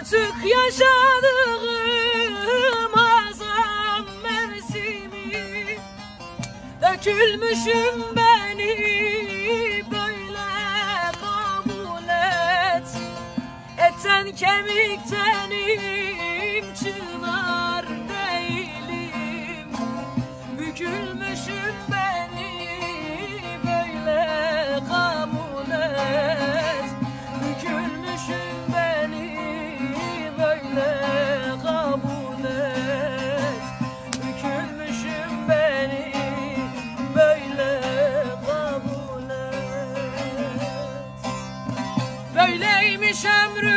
Artık yaşadığım hazan mevsimi, dökülmüşüm beni böyle kabul et. Etten kemiktenim, çınar değilim. Bükülmüşüm beni böyle kabul et. Bükülmüşüm beni böyle kabul et. Bükülmüşüm beni böyle kabul et. Böyleymiş ömrüm